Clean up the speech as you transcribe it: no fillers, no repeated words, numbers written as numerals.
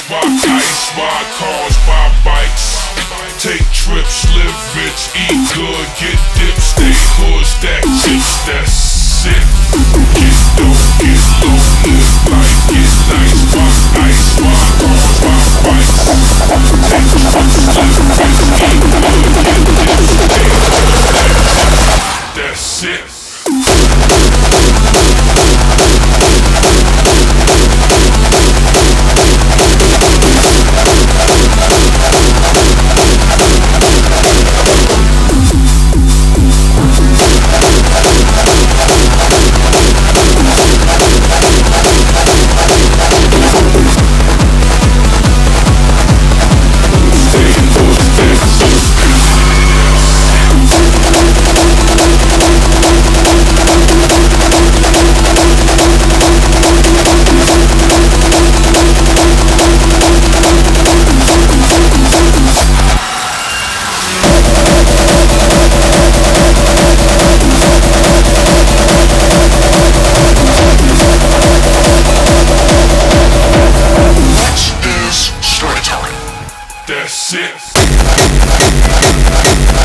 ride cars, buy bikes. Take trips, live rich, eat good, get dips, stay hood, stack chips, that's it. Get dope, get low, live life, get nice, rock ice, ride cars, buy bikes. Take trips, live rich, eat good, get dips, stay hood, that's it. That's it.